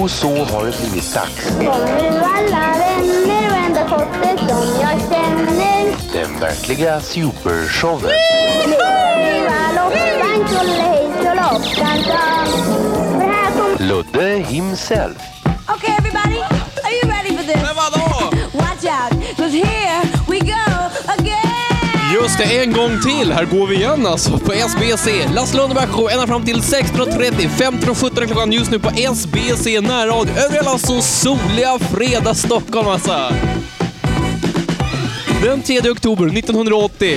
Och så har det blivit dags. Kommer nu alla vänner och ända fått det som jag känner. Den verkliga supershowen. Ludde himself. Okay, everybody, are you ready for this? Men vadå? Watch out, 'cause here we go again! Just det, en gång till. Här går vi igen alltså på SBC. Lasse Lundberg show ända fram till 16.30, 15.17 klockan just nu på SBC närradio. Över hela så soliga fredag Stockholm alltså. Den 3 oktober 1980.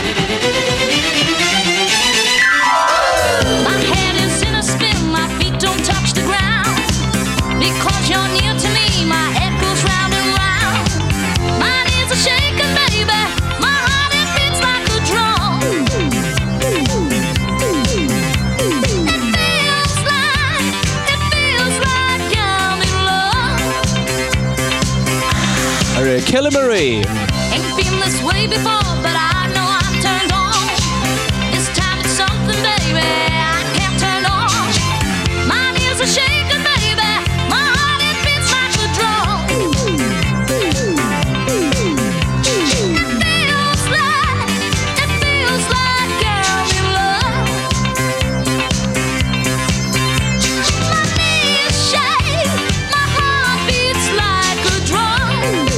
Kelly Marie. Ain't been this way before, but I know I'm turned on. This time it's something, baby, I can't turn on. Mine is a shaking, baby. My heart, it beats like a drum. It feels like I'm in love. My knees shake, my heart beats like a drum.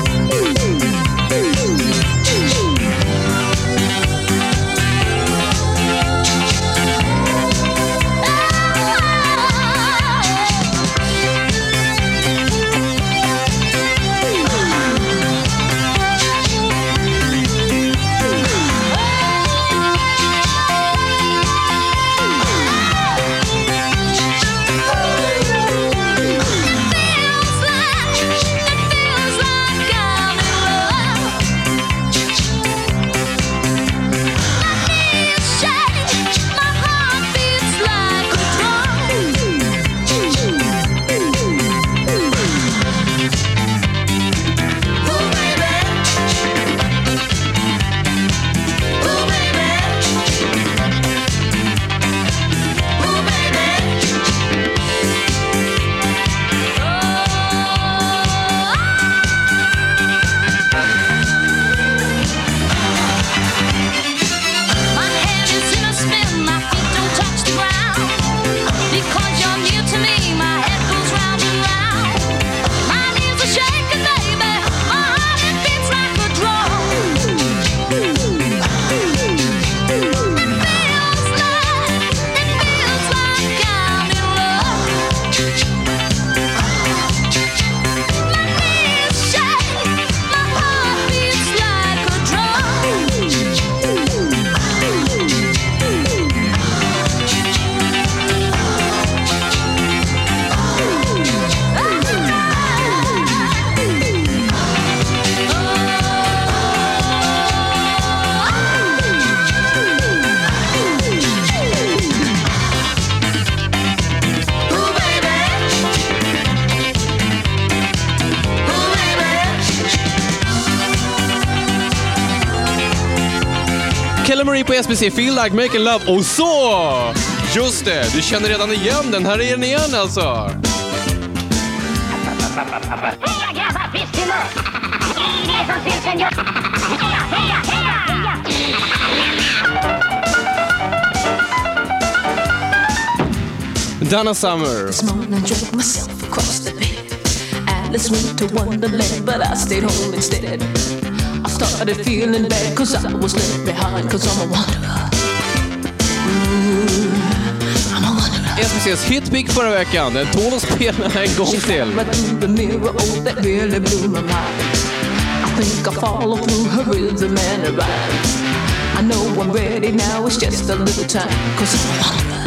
Kelly Marie på SBC, Feel Like Making Love. Och så! Just det, du känner redan igen den. Här är den igen alltså. Heja grabbar, visst till oss! Det är som syns en jobb! Heja, heja, heja! Donna Summer. This morning I drove myself across the bed. Alice went to Wonderland, but I stayed home instead. I started feeling bad cause I was left behind, cause I'm a wanderer. I'm a wanderer. SBCs hitpick förra veckan. Den tål att spela en gång till. The mirror, oh, that really blew my mind. I think I follow through her rhythm and her rhyme. I know I'm ready now, it's just a little time, cause I'm a wanderer.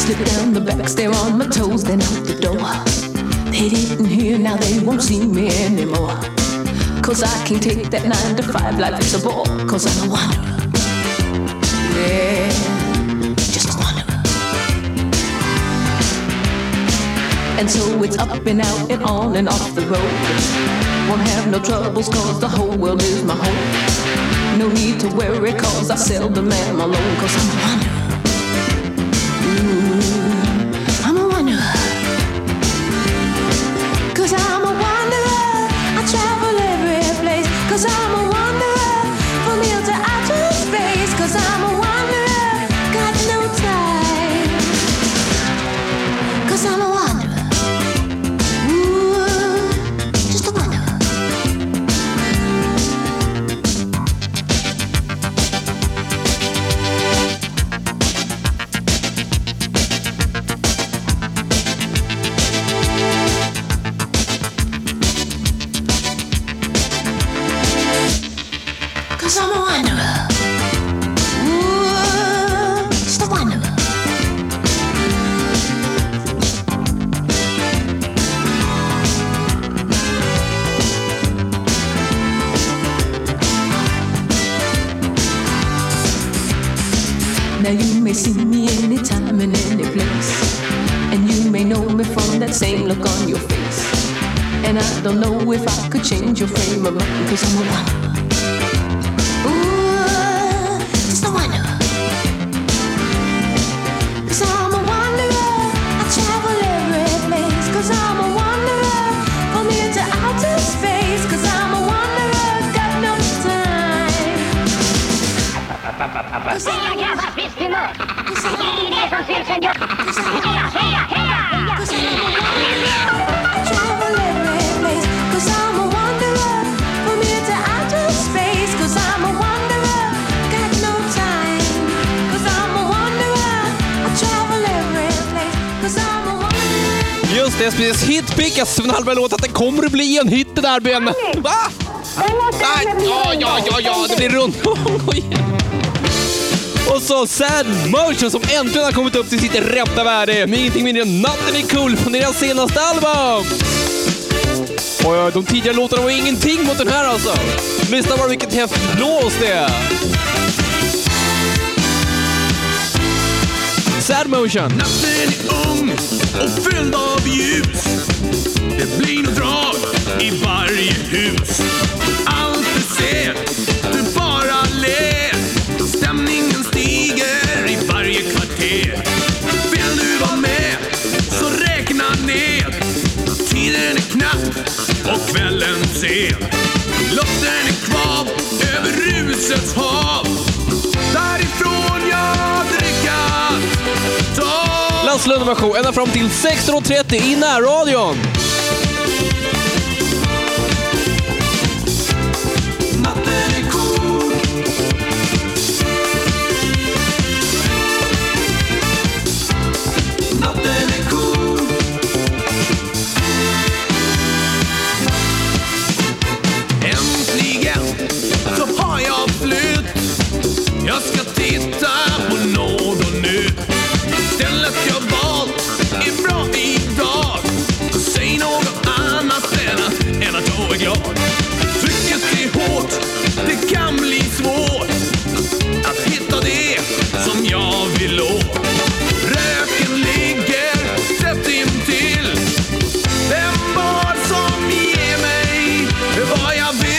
slip down the back stair on my toes, then out the door. They didn't hear, now they won't see me anymore. 'Cause I can't take that 9 to 5 life, it's a bore. 'Cause I'm a wanderer. Yeah, just a wanderer. And so it's up and out and on and off the road. Won't have no troubles 'cause the whole world is my home. No need to worry 'cause I seldom am alone. 'Cause I'm a wanderer. I'm a wanderer. 'Cause I'm a wanderer. I travel every place. 'Cause I'm a wanderer. From here to outer space. 'Cause I'm a wanderer. Got no time. 'Cause I'm a wanderer. Ooh, just a wanderer. Cause I'm a wanderer. Ooh, just a wanderer. Now you may see me anytime and any place, and you may know me from that same look on your face. And I don't know if I could change your frame of mind, 'cause I'm a wanderer. Ooh, just a wanderer. 'Cause I'm a wanderer. I travel every place. 'Cause I'm a wanderer. From here to outer space. 'Cause I'm a wanderer. Got no time. Heja grabbar, visst ni mör? Det är det som syns en gör. Heja, heja, heja! Travel every place, 'cause I'm a wanderer. From here to outer space, 'cause I'm a wanderer. Got no time, 'cause I'm a wanderer. I travel every place, 'cause I'm a wanderer. Just det, SBCs hitpick. Jag såg en halva låt att det kommer att bli en hit det där, Ben. Va? Nej, ja, det blir rundgång igen. Och så Sad Motion som äntligen har kommit upp till sitt rätta värde med ingenting mindre än Natten är cool från deras senaste album. Och de tidigare låtarna var ingenting mot den här alltså. Lyssna bara vilket häftigt blås det är. Sad Motion. Natten är ung och fylld av ljus. Det blir nog drag i varje hus. Allt du ser, du bara ler. Stämningen stiger i varje kvarter. Vill du vara med så räkna ner. Tiden är knapp och kvällen sen. Luften är kvar över rusets hav. Därifrån jag dricker. Laszlo nummer 7, ända fram till 16:30 i närradion. Natten är cool. Natten är cool. Äntligen så har jag flytt. Jag ska titta på något nytt. Stället jag valt är bra idag. Säg något annat än att jag är glad. Trycket är hårt, det kan bli svårt att hitta det som jag vill åt. Röken ligger tätt intill. Vem var som ger mig vad jag vill?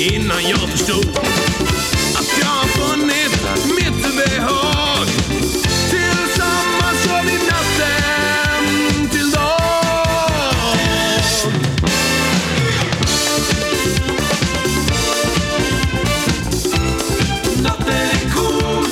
innan jag förstod att jag har funnit mitt behag. Tillsammans kör vi natten till dag. Natten är cool.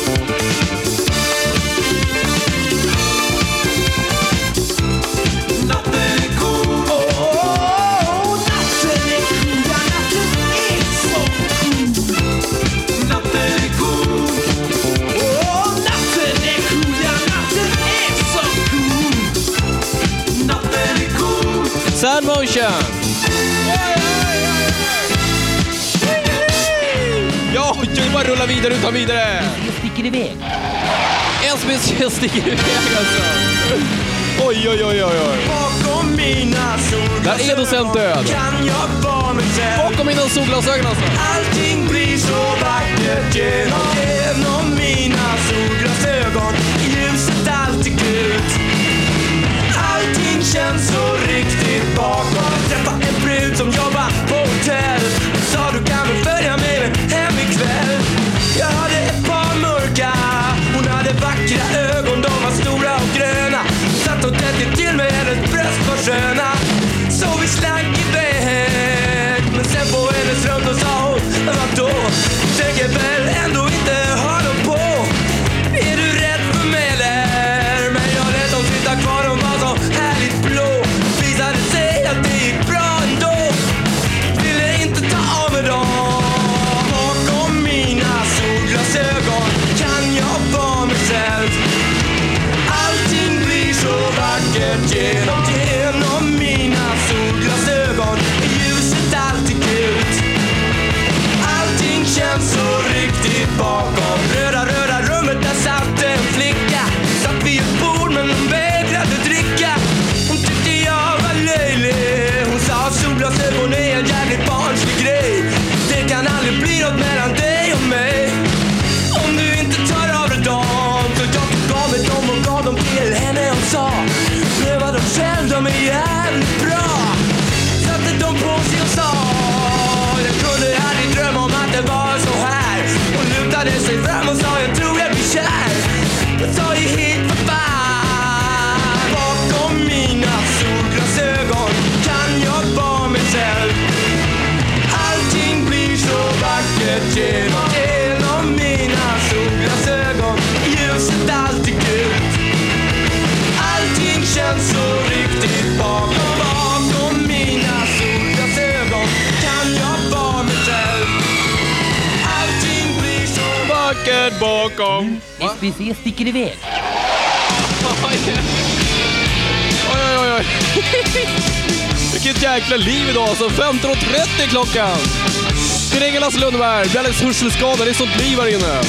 Natten är cool. Oh, natten är cool. Ja, natten är så cool. Natten är cool. Oh, natten är cool. Ja, natten är så cool. Natten är cool. Sad Motion. Ja, jag bara rullar vidare utan vidare. Sticker iväg. SBC sticker iväg alltså. Oj, oj, oj, oj, oj. Bakom mina Där är docent död. kan jag vara mig själv. Bakom mina solglasögon alltså. Allting blir så vackert genom mina solglasögon. Ljuset alltid gult. Allting känns så riktigt bakom. Träffa en brud som jobbar på hotell. Sa du kan väl följa med mig hem ikväll. Jag hade ett par mörka. Hon hade vackra ögon, de var stora och gröna. Hon satt och tänkte till mig, hennes bröst var sköna. Så vi slank iväg. Men sen på hennes rum då sa hon, vadå? Tänker väl ändå inte ha dem på. Är du rädd för mig eller? Men jag lät dem sitta kvar, de var så härligt blå. Visade sig att det gick bra ändå. Ville inte ta av med dem. Bakom mina solglasögon kan jag vara mig själv. Allting blir så vackert genom mina solglasögon. Ljuset alltid gult. Allting känns så riktigt bakom. Röda rummet, där satt en flicka. Satt vid ett bord men hon vägrade dricka. Hon tyckte jag var löjlig. Hon sa solglasögon är en jävligt barnslig grej. Det kan aldrig bli något mellan dig och mig. Om du inte tar av dig dem. Så jag tog av mig dem och gav dem till henne och sa, pröva dem själv, de är jävligt bra. Satte dem på sig och sa, jag kunde aldrig drömma om att det var så här. Hon lutade sig fram och sa, jag tror jag blir kär. Jag sa ju hit för fan. Bakom mina solglasögon kan jag vara mig själv. Allting blir så vackert genom mina solglasögon. Ljuset alltid gult. Allting känns så riktigt bakom mina solglasögon kan jag vara mig själv. Allting blir så Vackert bakom. SBC sticker iväg. Oj, oj, oj. Vilket jäkla liv idag alltså. 15:30 klockan. Det ringer Lasse Lundberg. Blir alldeles hörselskadad. Det är sånt liv här inne.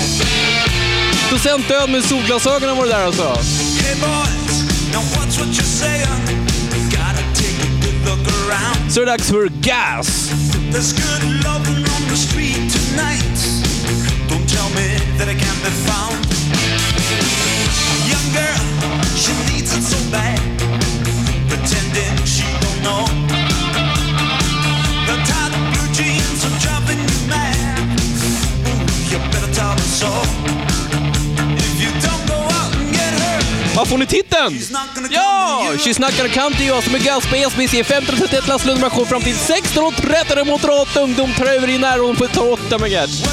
Docent död med solglasögonen var det där alltså. Hey boys, now watch what you're saying. Gotta take a good look around. Så är det dags för gas. There's good loving on the street tonight. Don't tell me that it can't be found. Young girl, she needs it so bad. Pretending she don't know. The tight blue jeans are driving you mad. Ooh, you better tell her so. If you don't go out and get her. Vad får ni titeln? Ja! She's not gonna come to you. Som är gas på SBC 15:31 Lasse Lundberg show fram till 16:30 mot Råt ungdom tar över i närrån på 8 MHz.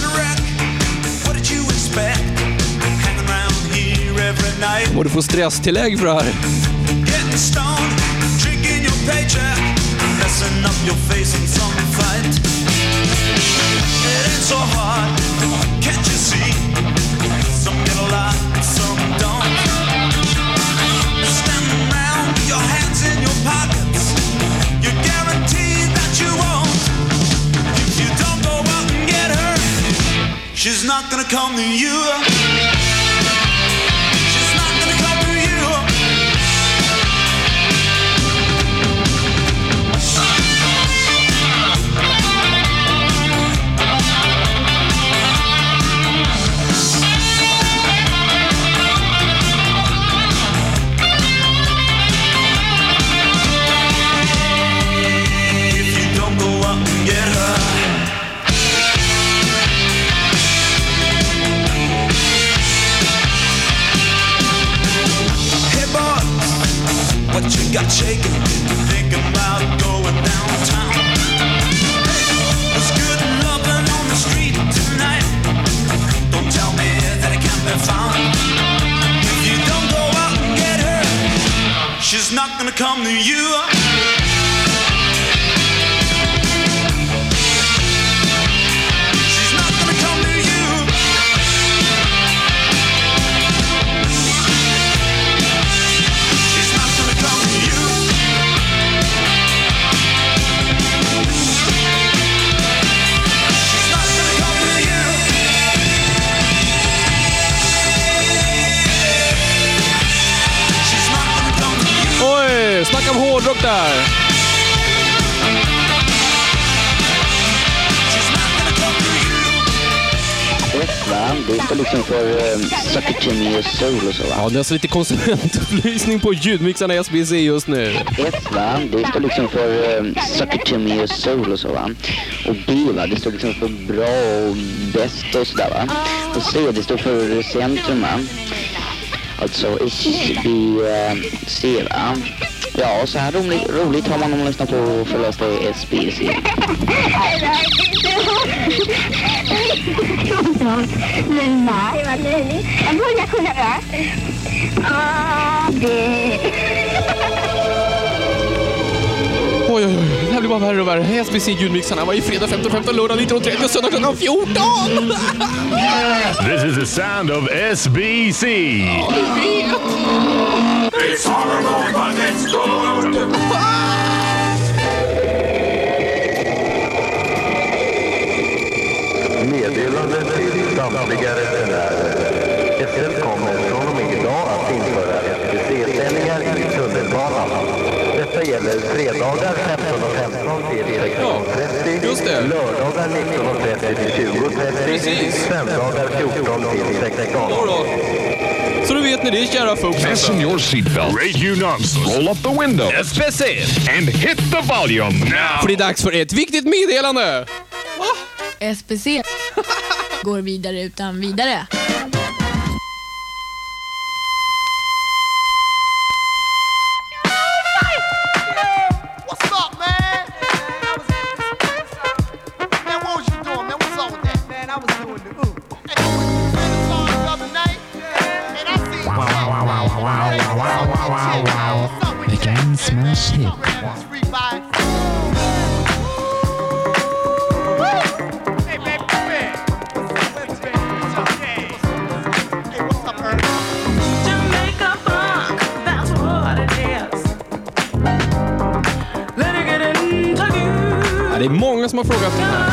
Och du får stresstillägg för det här. Getting stoned, drinking your paycheck, messing up your face in some fight. It ain't so hard, can't you see? Some get a lot, some don't. Standing around with your hands in your pockets, you're guaranteed that you won't. If you don't go out and get her, she's not gonna come to you. If you don't go out and get her. shaking, thinking about going downtown. There's good loving on the street tonight. Don't tell me that it can't be found. If you don't go out and get her, she's not gonna come to you. She's not gonna come to you. She's not gonna come to you. She's not gonna come to you. She's not gonna come to you. Oj, snacka om hårdrock där. She's not gonna come to you. Va? Det står liksom för Sucker to Me och Soul och så va? Ja, det är alltså lite konsumentupplysning på ljudmixarna i SBC just nu. Va? Det står liksom för Sucker to Me och Soul och så va? Och B va? Det står liksom för bra och bäst och sådär va? Och C det står för centrum va? Alltså SBC va? Ja, så här roligt har man om man lyssnar på förlösta SBC. Nej, vad löjligt. Jag borde kunna röra. Det... Oj, det här blir bara värre och värre. SBC ljudmixarna var i fredag 15.15, lördag 19.30 och söndag klockan 14. This is the sound of SBC. Ja, du vet. It's horrible, but it's good. Meddelande till samtliga resenärer. SL kommer från och med idag att införa SBC-sändningar i tunnelbanan. Detta gäller fredagar 15.15 till 16.30, just det. lördagar 19.30 till 20.30, Precis. söndagar 14 till 16. Så du vet ni det, kära folks. Fasten your seatbelt. Radio nonsense. Roll up the window. SBC. And hit the volume now. För det är dags för ett viktigt meddelande. SBC går vidare utan vidare. Veckans smash hit. Det är många som har frågat den här.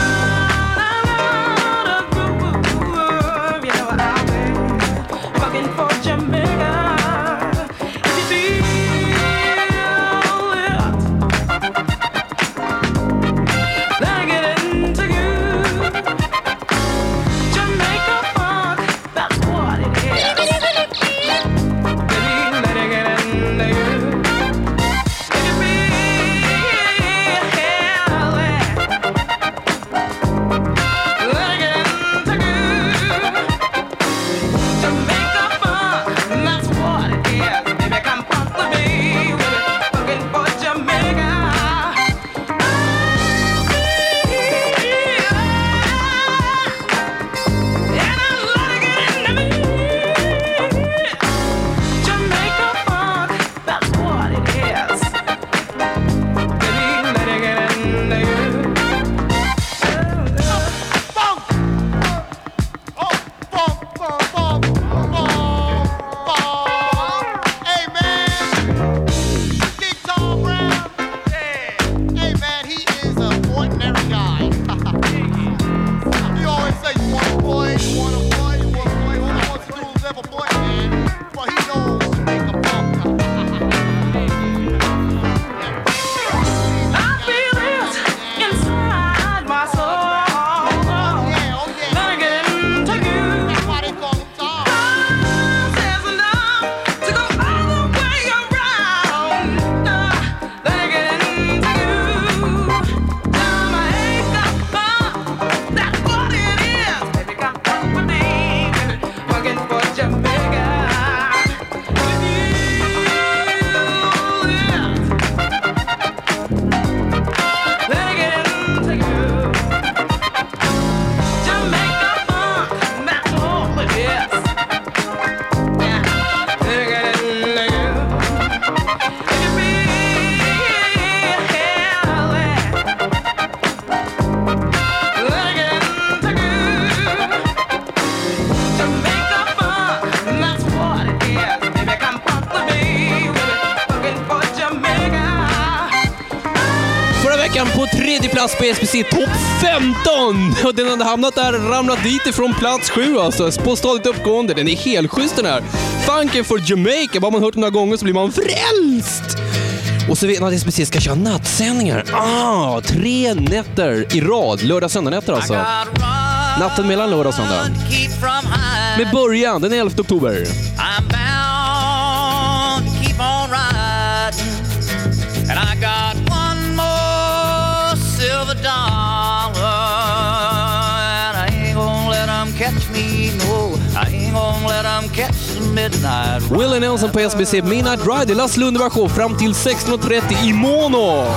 plats på SBC topp 15! Och den hade hamnat där, ramlat dit ifrån plats 7 alltså. På stadigt uppgående, den är helt schysst den här. Funken för Jamaica, bara man hört den några gånger så blir man frälst! Och så vet man att SBC ska köra nattsändningar. 3 nätter i rad, lördag-söndag-nätter alltså. Natten mellan lördag och söndag. Med början den 11 oktober. I'm bound to keep on riding, and I got one more silver dollar, and I ain't gonna let them catch me, no, I ain't gonna let them catch the midnight ride. Willie Nelson på SBC Midnight Ride, Lasse Lundberg show fram till 16:30 i Mono.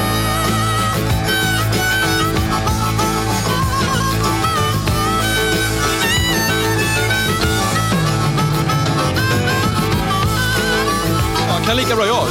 Kan lika bra jag.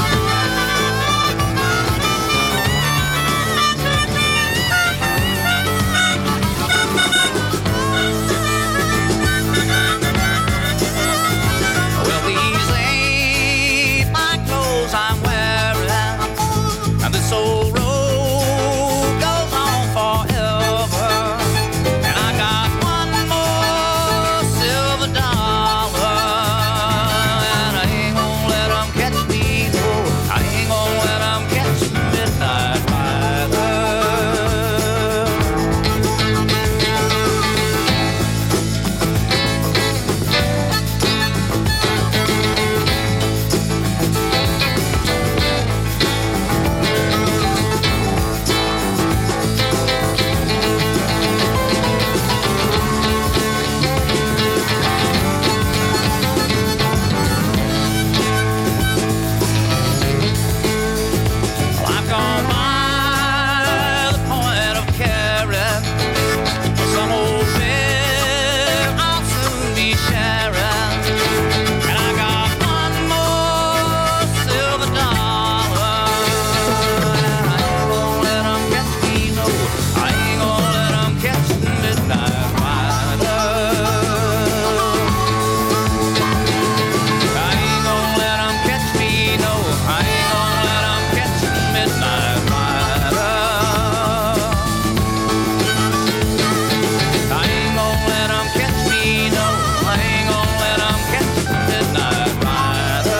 Well, these ain't my clothes I'm wearing, and this old road goes on forever, and I got one more silver dollar, and I ain't gonna let them catch me, no, I ain't gonna let them catch the midnight rider. Well, I've gone by the point of carrying some old bill I'll soon be sharing, and I got one more silver dollar, and I ain't gonna let them catch me, no, I ain't gonna let them catch the midnight rider. I ain't gonna let them catch me, no, I ain't gonna let them catch the midnight rider. I ain't gonna let them catch me, no, I ain't gonna let them catch the midnight rider.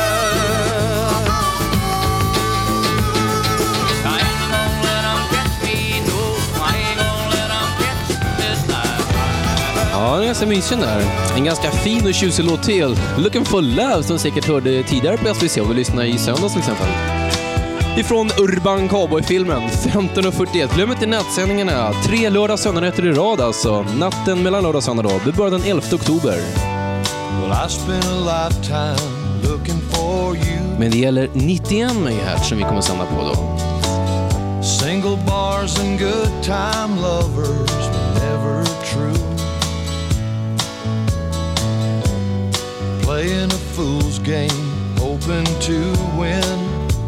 I ain't gonna let them catch me, no, I ain't gonna let them catch the midnight rider. Ja, den är ganska mysig där. En ganska fin och tjusig låt till. Looking for Love, som säkert hörde tidigare på SVC och vi lyssnade i söndags till exempel. Ifrån Urban Cowboy-filmen 15:41. Glöm inte nattsändningarna. 3 lördag söndagnätter i rad alltså. Natten mellan lördag och söndag då. Det börjar den 11 oktober. Well, I spent a lifetime looking for you. Men det gäller 91 MHz som vi kommer sända på då. Single bars and good time lovers were never true. Playing a fool's game, hoping to win,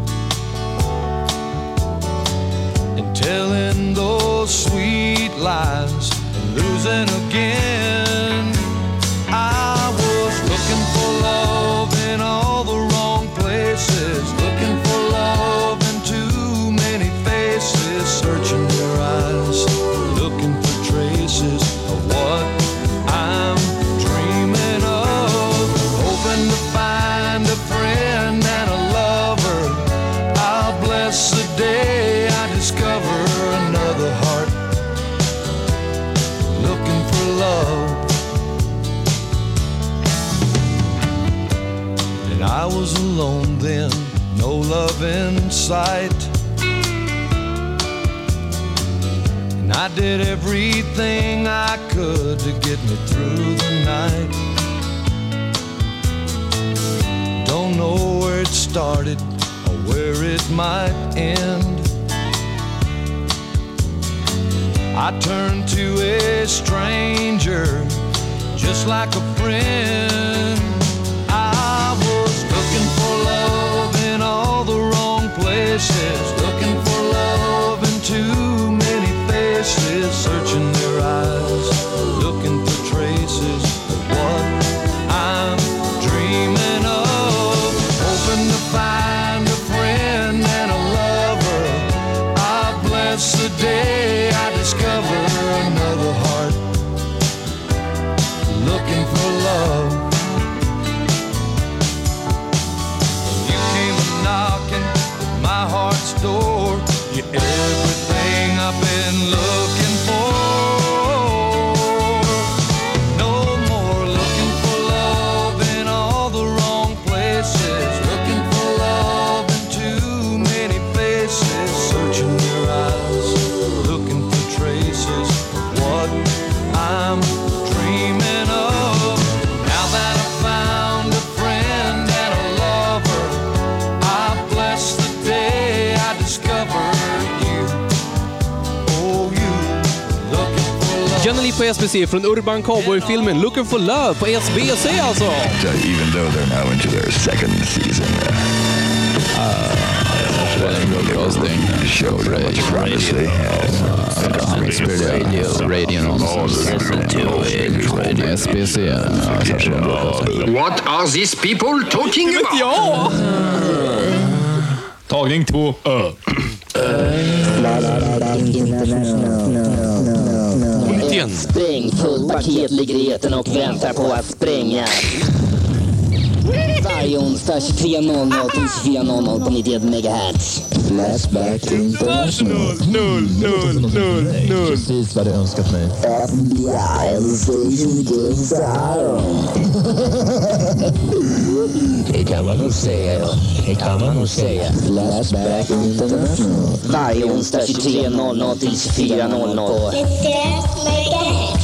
and telling those sweet lies and losing again. I was looking for love in all the wrong places, looking for love in too many faces, searching their eyes, looking for traces of what I'm dreaming of, hoping to find a friend and a lover. I'll bless the day I discover another heart looking for love. And I was alone then, no love in sight, and I did everything I could to get me through the night. Don't know where it started or where it might end. I turned to a stranger just like a friend. I was looking for love in all the wrong places, looking for love in too many faces, searching their eyes, looking for traces of what I'm dreaming of, hoping to find a friend and a lover. I bless the day love. You came knocking my heart's door. You're everything I've been looking for. No more looking for love in all the wrong places. Looking for love in too many faces. Searching your eyes, looking for traces of what I'm dreaming of. Now that I've found a friend and a lover, I bless the day I discovered you. Oh, you looking for love. Jenny Lee på SBC från Urban Cowboy-filmen Looking for Love på SBC alltså. Even though they're now into their second season. Radio nonsense. SBC. What are these people talking about? Ja! Tagning 2. Ett sprängfullt paket ligger i eten och väntar på att sprängas. Varje onsdag 23.00 till 24.00 på 91 MHz. Flashback International. 0. Precis vad du önskat mig. Det kan man nog säga. Flashback International. Varje onsdag 23.00 till 24.00 på 91 MHz.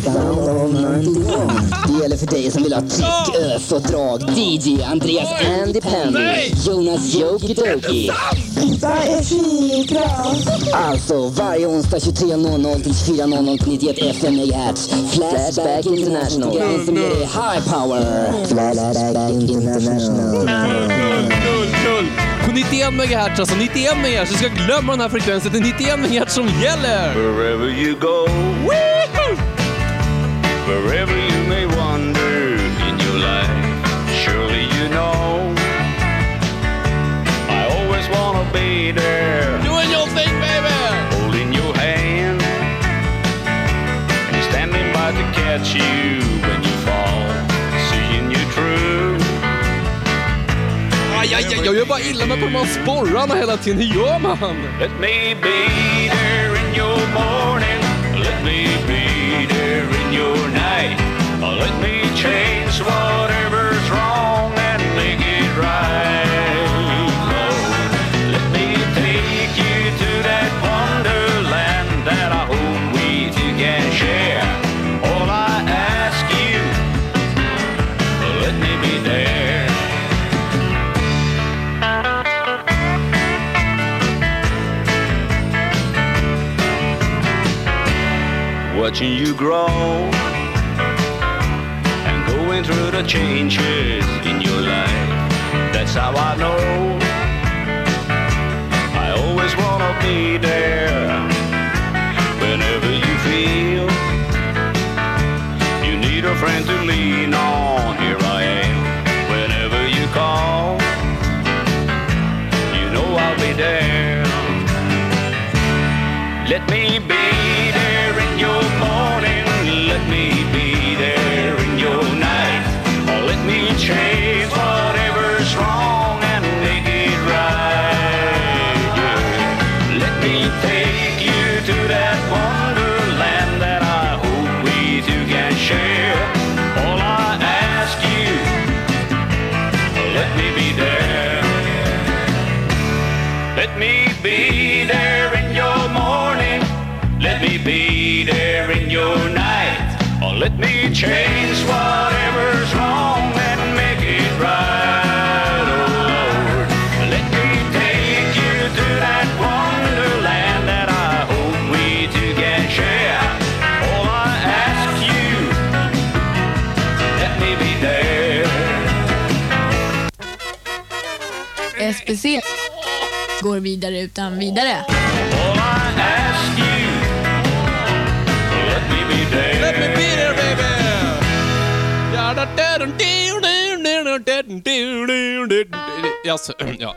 Det gäller för dig som vill ha trick, ös och drag. DJ Andreas Andy Pandy, Jonas Jokidoki. Det är skitbra. Alltså varje onsdag 23.00 till 24.00 på 91 FM MHz. Flashback International. Programmet som ger dig high power. Flashback International. 0. På 91 MHz, alltså 91 MHz. Du ska glömma den här frekvensen. Det är 91 MHz som gäller. Wherever you go, wherever you may wander in your life, surely you know I always wanna be there. Doing your thing, baby. Holding your hand, standing by to catch you when you fall, seeing you true. Jag gör bara illa med på de här sporrarna hela tiden. Hur gör man? Let me be there in your morning. Let me be there in your night. Let me change whatever's wrong and make it right. Lord, let me take you to that wonderland that I hope we two can share. All I ask you, let me be there. Watching you grow and going through the changes in your life, that's how I know I always wanna be there. Whenever you feel you need a friend to lean on, here I am. Whenever you call, you know I'll be there. Let me be there in your morning, let me be there in your night. Or let me change whatever's wrong and make it right. Yeah. Let me take you to that wonderland that I hope we two can share. All I ask you, let me be there. Let me be there in your morning. Let me be there in your night. Or let me change whatever's wrong and make it right, oh Lord. Let me take you to that wonderland that I hope we two can share. All I ask you, let me be there. SBC går vidare utan vidare. All I ask you, let me be there. Let me be there, baby. Alltså, ja.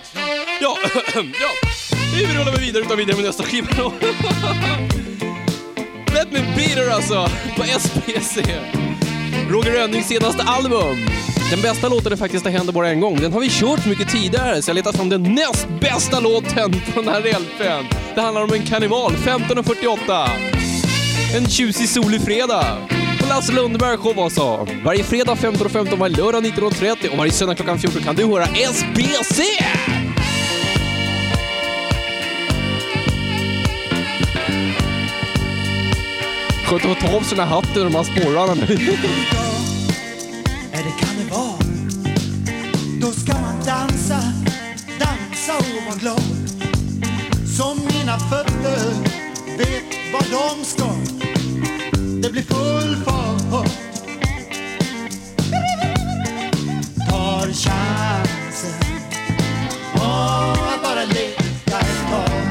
Vi rullar vidare med nästa skiva då. Let me be there alltså, på SPC. Roger Rönnings senaste album. Den bästa låten är faktiskt Det händer bara en gång. Den har vi kört mycket tidigare, så jag letat fram den näst bästa låten från den här LP:n. Det handlar om en karneval, 15:48. En tjusig solig fredag. På Lasse Lundberg show alltså. Varje fredag 15:15, varje lördag 19:30 och varje söndag klockan 14 kan du höra SBC. Skönt att ta av sina hatten och de här sporrarna nu. Är det karneval? Då ska man dansa och vara glad. Som mina fötter vet vad de ska. Det blir full fart. Tar chansen att bara leka ett tag.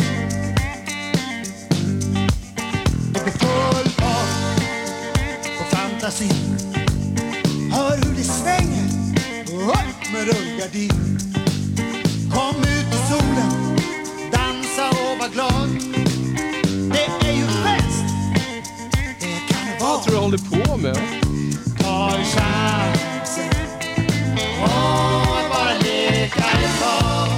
Det blir full fart på fantasin. Hör hur det svänger upp med rullgardin. Kom ut i solen, dansa och var glad. Det är ju fest. Det är karneval. Vad tror du håller på med? Ta chansen att bara leka ett tag.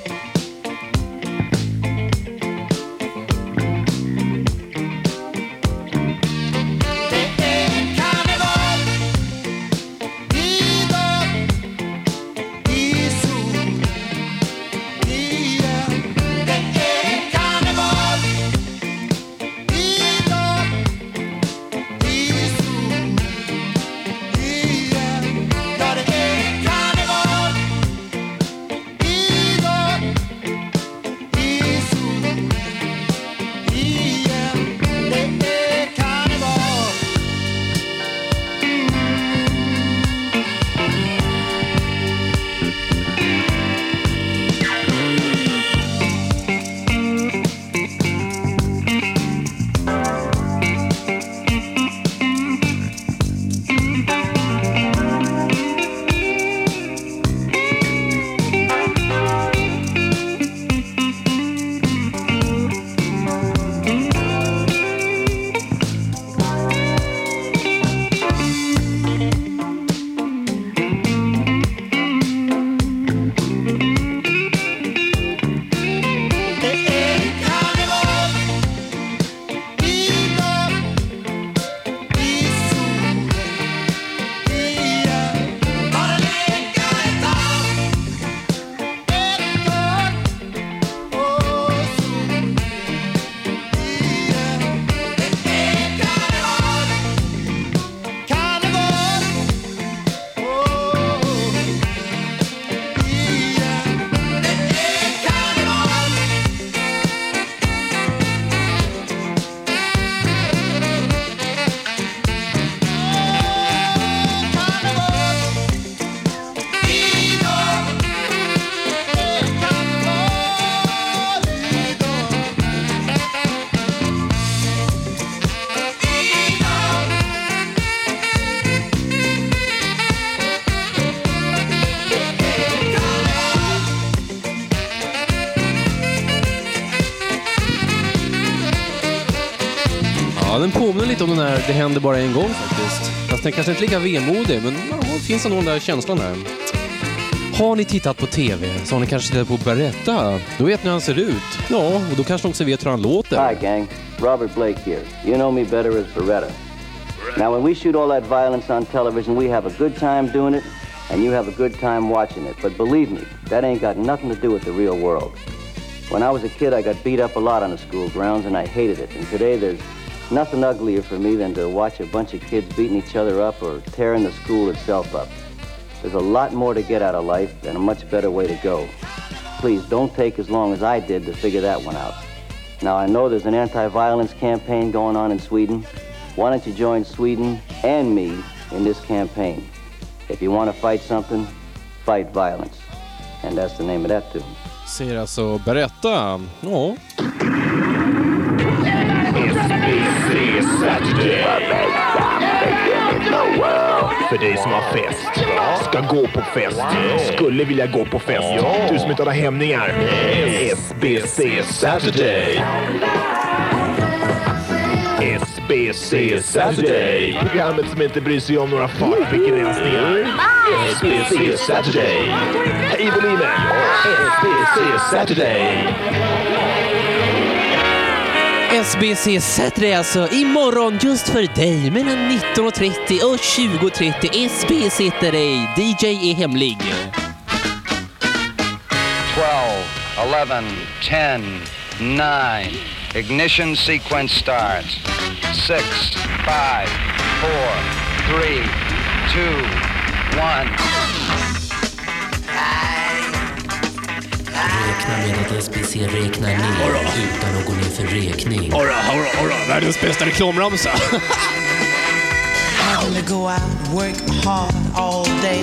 Ja, den påminner lite om den här Det händer bara en gång faktiskt. Fast den kanske inte lika vemodig, men det finns någon där känslan där. Har ni tittat på TV så har ni kanske tittat på Beretta. Då vet ni hur han ser ut. Ja, och då kanske ni också vet hur han låter. Hi gang, Robert Blake here. You know me better as Beretta. Now when we shoot all that violence on television, we have a good time doing it, and you have a good time watching it. But believe me, that ain't got nothing to do with the real world. When I was a kid, I got beat up a lot on the school grounds, and I hated it. And today there's nothing uglier for me than to watch a bunch of kids beating each other up or tearing the school itself up. There's a lot more to get out of life and a much better way to go. Please don't take as long as I did to figure that one out. Now I know there's an anti-violence campaign going on in Sweden. Why don't you join Sweden and me in this campaign? If you want to fight something, fight violence. And that's the name of that tune. Säger alltså Beretta. Ja. SBC Saturday. För dig som har fest, ska gå på fest, skulle vilja gå på fest, du som inte har hämningar. SBC Saturday. SBC Saturday. Programmet som inte bryr sig om några fartbegränsningar. SBC Saturday. Hej volymen. SBC Saturday. SBC Saturday alltså imorgon just för dig mellan 19.30 och 20.30. SBC Saturday. DJ är hemlig. 12, 11, 10, 9. Ignition sequence starts. 6, 5, 4, 3, 2, 1. Räkna med att SBC räknar ner utan att gå ner för räkning. Världens bästa reklamramsa. Having to go out, work hard all day.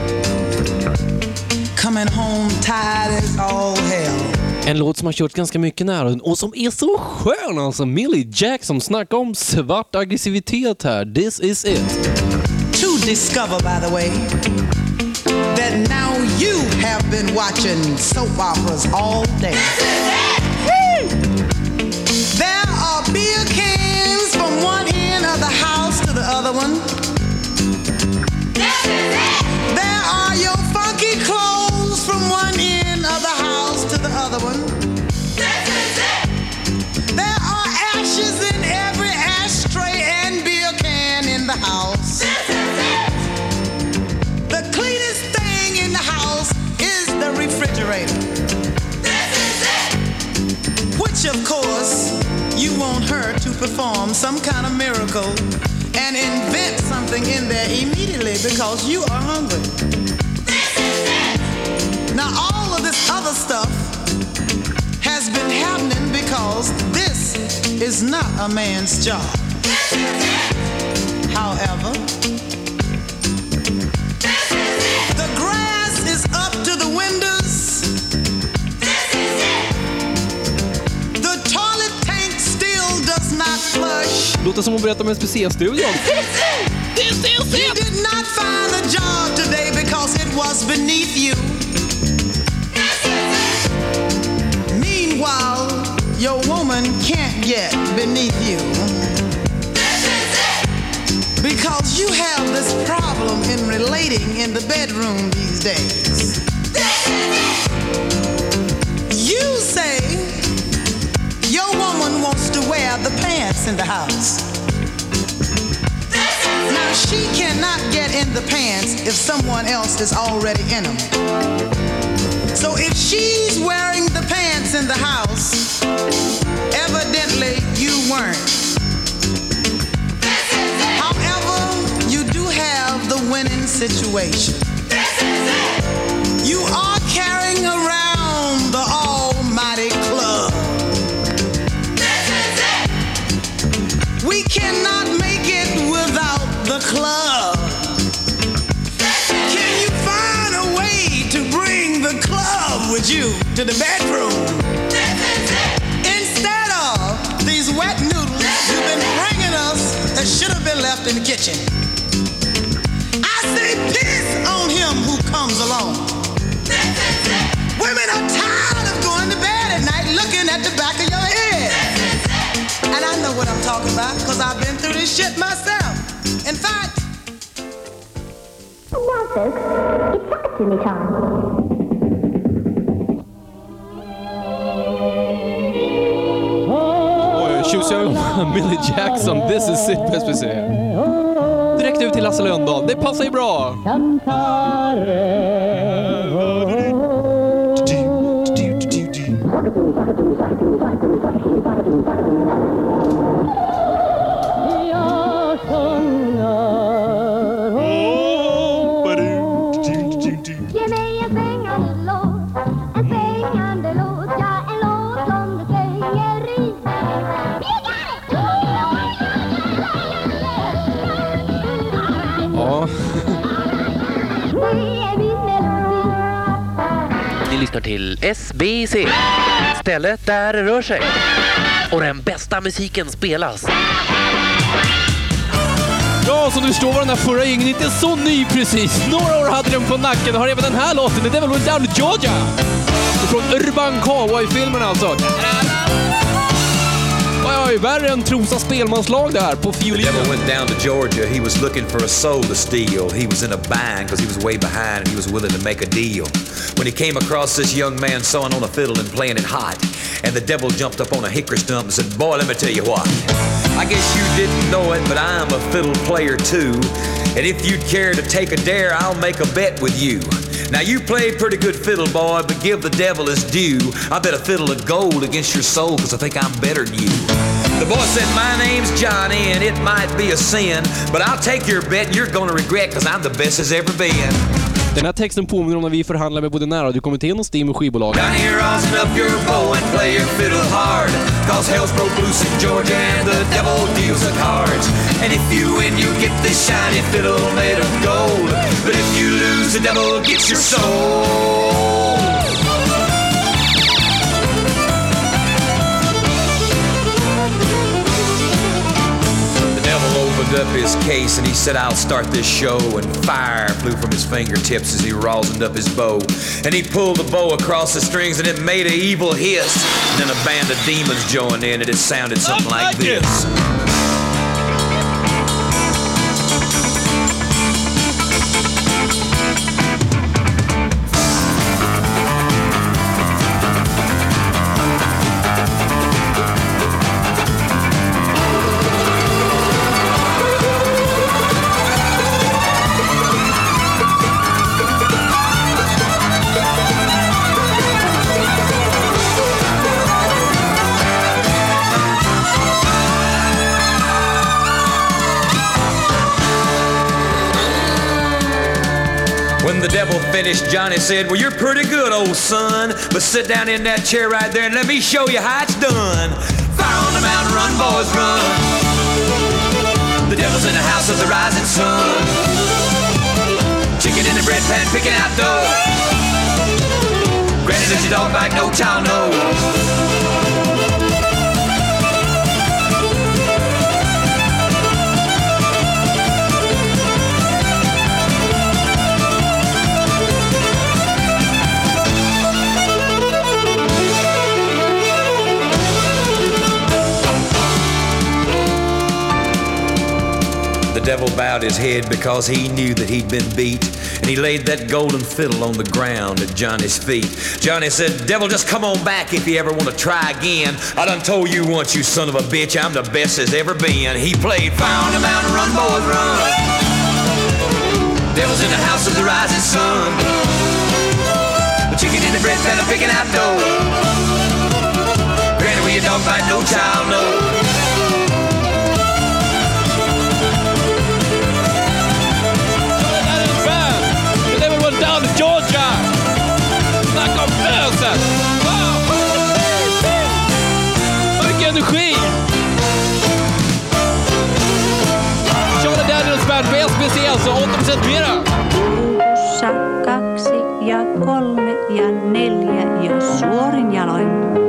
Coming home tired as all hell. En låt som har kört ganska mycket nära och som är så skön alltså. Millie Jackson snackar om svart aggressivitet här. This is it. To discover, by the way, that now you have been watching soap operas all day. There are beer cans from one end of the house to the other one. There are your funky clothes from one end of the house to the other one. There are ashes in every ashtray and beer can in the house. The cleanest thing in the house is the refrigerator. Which of course you want her to perform some kind of miracle and invent something in there immediately because you are hungry. Now all of this other stuff has been happening because this is not a man's job. However, the grass is up to the windows. The toilet tank still does not flush. Låter som att berätta med SBC-studion. You did not find a job today because it was beneath you. Meanwhile, your woman can't get beneath you. Because you have this problem in relating in the bedroom these days. You say your woman wants to wear the pants in the house. Now she cannot get in the pants if someone else is already in them. So if she's wearing the pants in the house, evidently you weren't. However, you do have the winning situation. You are carrying around the almighty club. We cannot make it without the club. Can you find a way to bring the club with you to the bedroom? Instead of these wet noodles you've been bringing us that should have been left in the kitchen. I say piss on him who comes along. Women are tired of going to bed at night looking at the back of your head. And I know what I'm talking about because I've been through this shit myself. In fact... Now, folks, it's Saturday time. Millie Jackson, this is it, SBC. Direkt ut till Lasse Lönndahl, det passar ju bra. Ni lyssnar till SBC, stället där det rör sig och den bästa musiken spelas. Ja, som du förstår var den här förra ingen inte så ny precis. Några år hade den på nacken och har även den här låten, The Devil Went Down to Georgia. Från Urban Cowboy-filmen alltså. var ju värre än Trosa spelmanslag där på fiolinen. The devil went down to Georgia. He was looking for a soul to steal. He was in a bind because he was way behind and he was willing to make a deal. When he came across this young man sawing on a fiddle and playing it hot, and the devil jumped up on a hickory stump and said, "Boy, let me tell you what. I guess you didn't know it, but I'm a fiddle player too. And if you'd care to take a dare, I'll make a bet with you. Now you played pretty good fiddle, boy, but give the devil his due. I bet a fiddle of gold against your soul, because I think I'm better than you." The boy said, "My name's Johnny, and it might be a sin, but I'll take your bet and you're gonna regret, because I'm the best as ever been." Den här texten påminner om när vi förhandlar med både närradiokommittén och Steam och skivbolaget. Johnny, rosin up your bow and play your fiddle hard, cause hell's broke loose in Georgia and the devil deals the cards. And if you win, you get this shiny fiddle made of gold, but if you lose, the devil gets your soul. Up his case and he said, "I'll start this show," and fire flew from his fingertips as he rosined up his bow, and he pulled the bow across the strings and it made an evil hiss, and then a band of demons joined in and it sounded something like this. When the devil finished, Johnny said, "Well, you're pretty good, old son, but sit down in that chair right there and let me show you how it's done. Fire on the mountain, run, boys, run. The devil's in the house of the rising sun. Chicken in the bread pan, picking out dough. Granny says your dog bite, no child knows." The devil bowed his head because he knew that he'd been beat, and he laid that golden fiddle on the ground at Johnny's feet. Johnny said, "Devil, just come on back if you ever want to try again. I done told you once, you son of a bitch, I'm the best as ever been." He played "Fire on the Mountain, Run, Boys, Run." Devil's in the house of the rising sun. The chicken in the bread pan, picking out dough. Granny, where your dog bite, no child knows. Down to Georgia! Snacka om bösen! Mycket energi! Charlie Daniels Band på SBC, alltså 8% mera! Kuussa 2 ja 3 ja 4 ja suorin jaloin.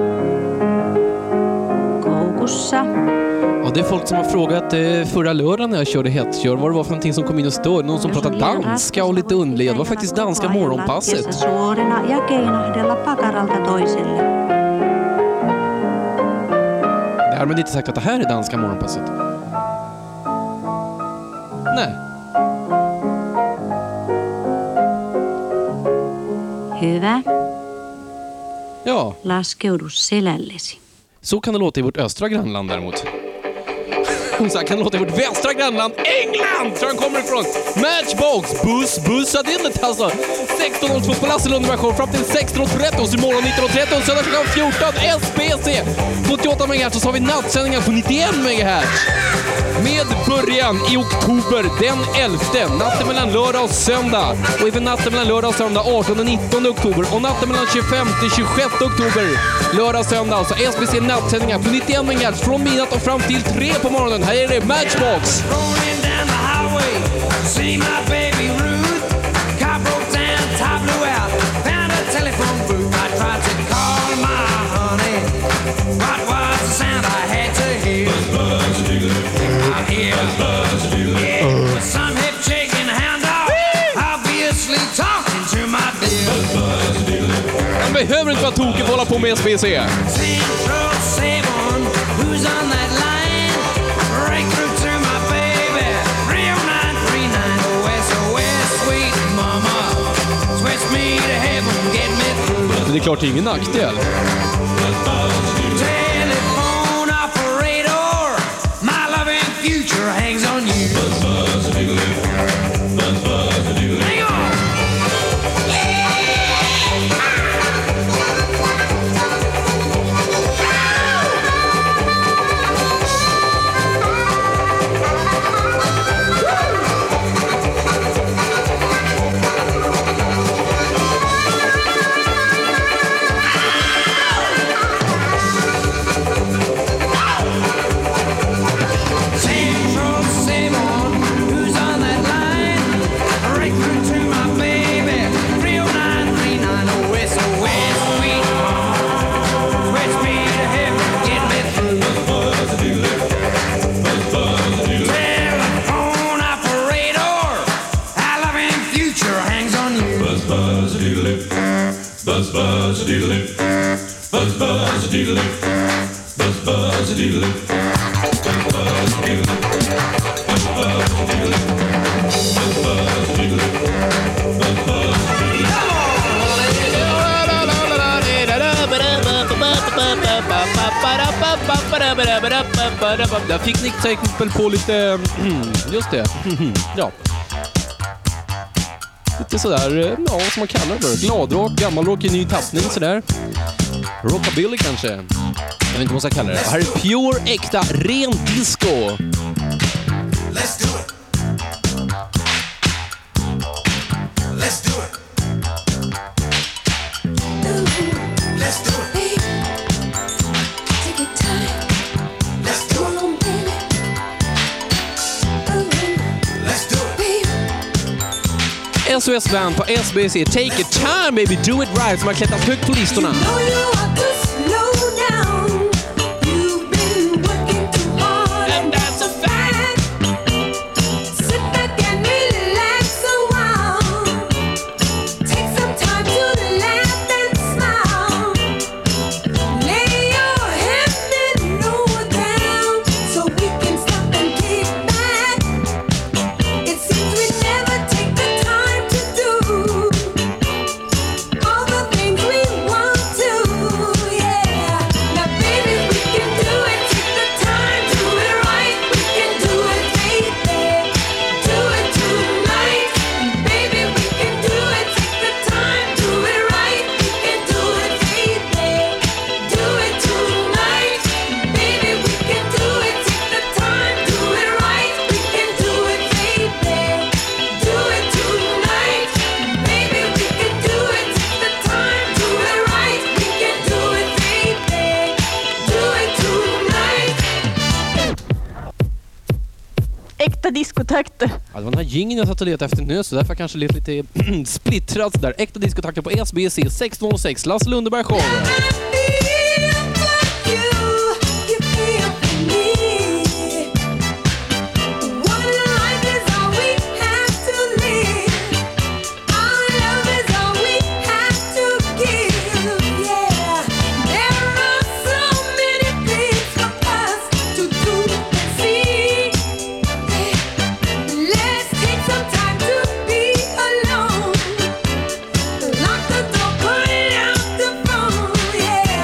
Koukussa. Ja, det är folk som har frågat förra lördagen när jag körde Hetskör vad det var för någonting som kom in och störde. Någon som pratade danska och lite underlig. Det var faktiskt danska morgonpasset. Därmed inte sagt att det här är danska morgonpasset. Nej. Hyvä. Ja. Laskeudu selällesi. Så kan det låta i vårt östra grannland däremot. Så här kan det låta i vårt västra grannland England, tror han kommer ifrån. Matchbox, bussad in det alltså. 16.02 på Lasse Lundberg Show fram till 16.30 och imorgon 19.30 och söndag klockan 14 SBC 78 MHz, och så har vi nattsändningar på 91 MHz. Med början i oktober den 11, natten mellan lördag och söndag. Och även natten mellan lördag och söndag 18 och 19 oktober. Och natten mellan 25 till 26 oktober, lördag och söndag. Alltså SBC nattsändningar på 91 MHz från midnatt och fram till 3 på morgonen. Här är det Matchbox. Some hip chicken hand off, obviously talking to my dear. Man behöver inte vara tokig för att hålla på med SBC. Central 7, who's on that det är klart ingen nackdel. Telephone operator, my loving future hangs on you. Hang on. Där fick Nick till exempel på lite... Just det. Ja. Lite sådär, ja, vad ska man kalla det då? Gladrock, gammalrock i ny tappning sådär. Rockabilly kanske. Jag vet inte vad man ska kalla det. Här är pure, äkta, ren disco. Let's do it. Let's do it. Let's do it. Take your time. Let's do it. Let's do it. SOS Band på SBC. Take your time, baby, do it right. Som har klättrat högt på listorna. Diskotakter. Ja, det var den här jingeln jag satt och letade efter nu, så därför kanske lite splittrat där. Äkta diskotakter på SBC 1606. Lasse Lundeberg show. Lock the door, put it out the phone, yeah.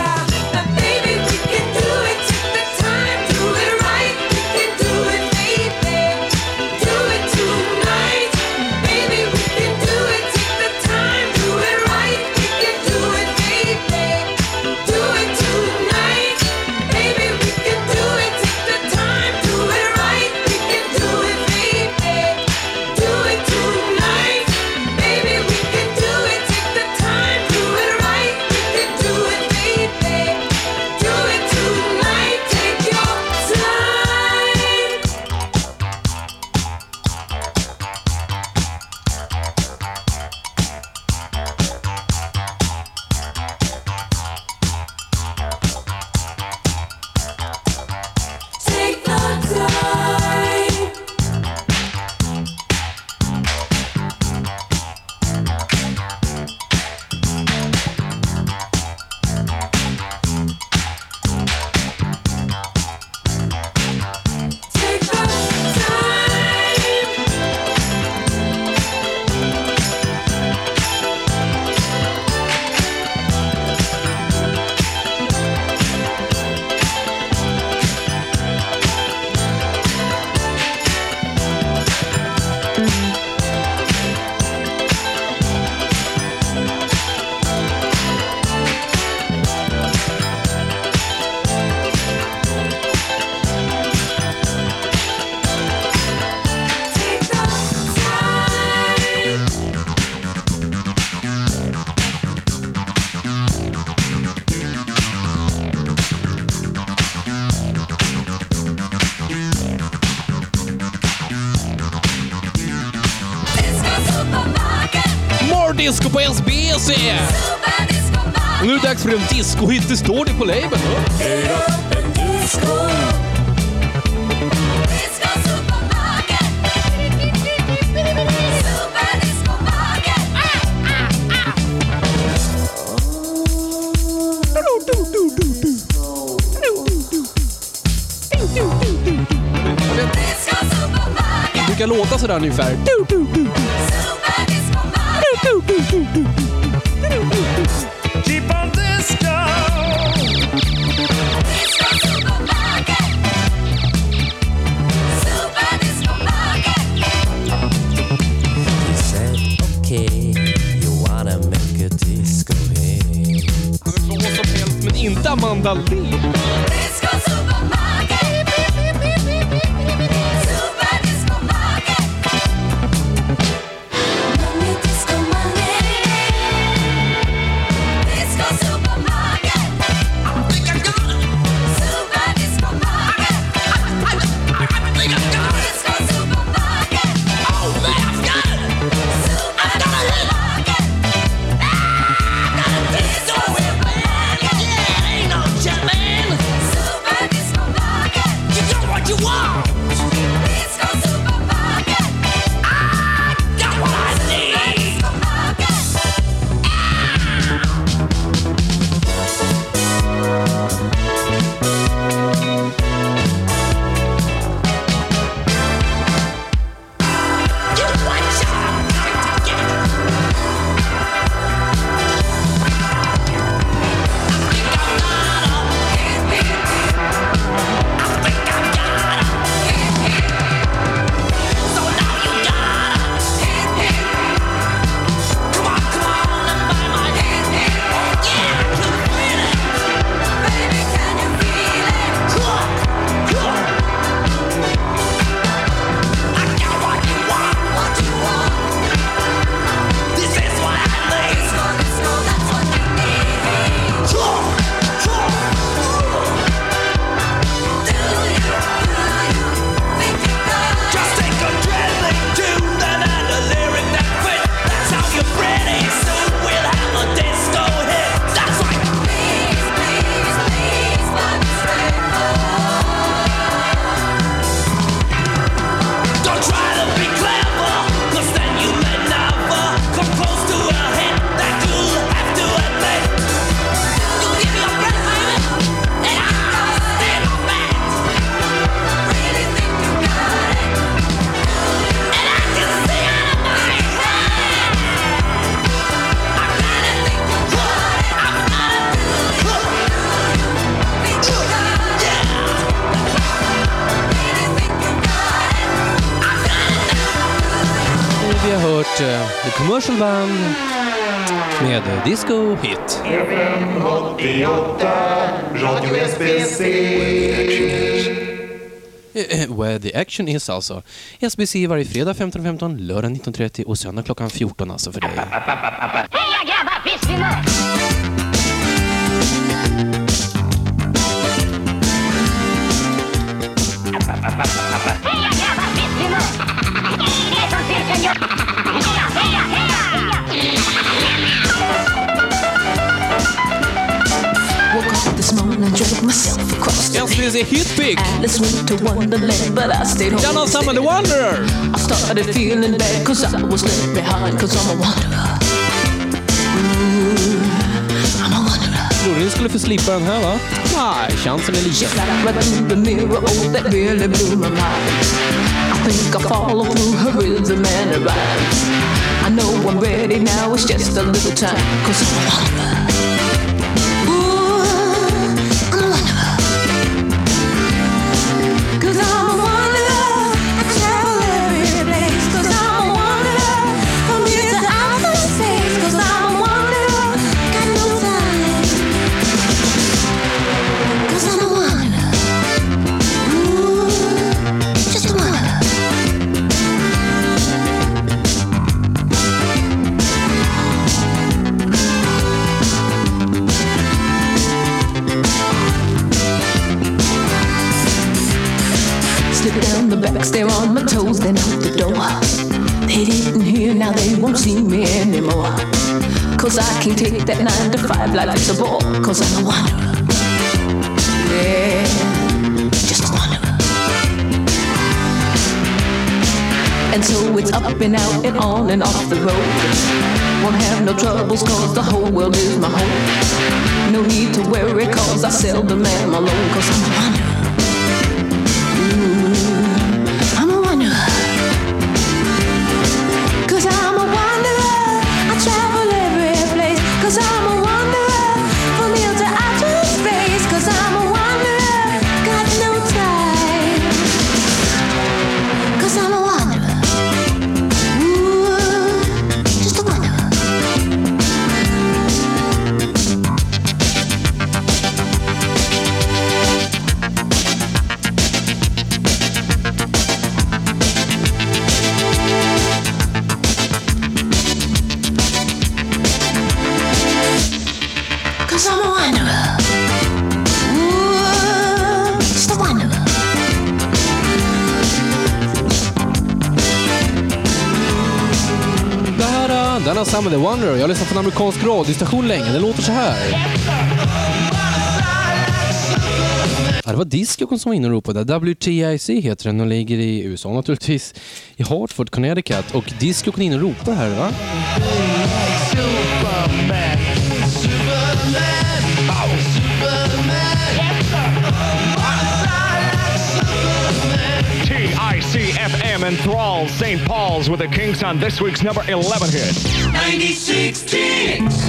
disco på SBS. Och nu är det dags för en disco-hit. Det står det på labeln. Det brukar låta sådär ungefär. Keep on disco. He said, okay, you wanna make a disco hit. Vad som helst, men inte Amanda Lee. Vi har hört The Commercial Band med Disco Hit. FM 88, Radio SBC. Where the action is alltså. SBC varje fredag 15.15, lördag 19.30 och söndag klockan 14 alltså för dig. Heja grabbar, visst ni mör! Heja grabbar, visst ni mör! Det är som cirkeln gör. Heja, heja, heja! Woke up this morning and dragged myself across the SBC Hit Pick. Atlas went to Wonderland, but I stayed home. Janne Summer the Wanderer. I started feeling bad cause I was left behind cause I'm a wanderer. I'm a wanderer. Tror du skulle få slippa den här va? Nej, chansen är liten. Just like right through the mirror, oh that really blew my mind. I think I follow through her rhythm and her rhyme. I know I'm ready now, it's just a little time cause I'm a wanderer. Stare on my toes, then out the door. They didn't hear, now they won't see me anymore. 'Cause I can't take that 9 to 5 life, it's a bore. 'Cause I'm a wanderer. Yeah, just a wanderer. And so it's up and out and on and off the road. Won't have no troubles 'cause the whole world is my home. No need to worry 'cause I seldom am alone. 'Cause I'm a wanderer. I'm a wanderer. 'Cause I'm a wanderer. I travel every place. 'Cause I'm a wanderer. From here to outer space. 'Cause I'm a wanderer. Got no time. 'Cause I'm a wanderer. Ooh, just a wanderer. Denna Summer the Wanderer. Jag har lyssnat på en amerikansk radiostation länge. Den låter så här. Ja, det var Discjockeyn som var inne och ropade. WTIC heter den och ligger i USA naturligtvis. I Hartford, Connecticut. Och Discjockeyn inne och ropar här, va? TICFM enthralls St. Paul's with the Kings on this week's number 11 hit. 96 Kings!